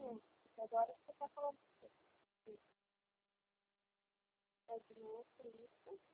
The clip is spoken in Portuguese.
novo. Porque agora você está falando é de novo isso.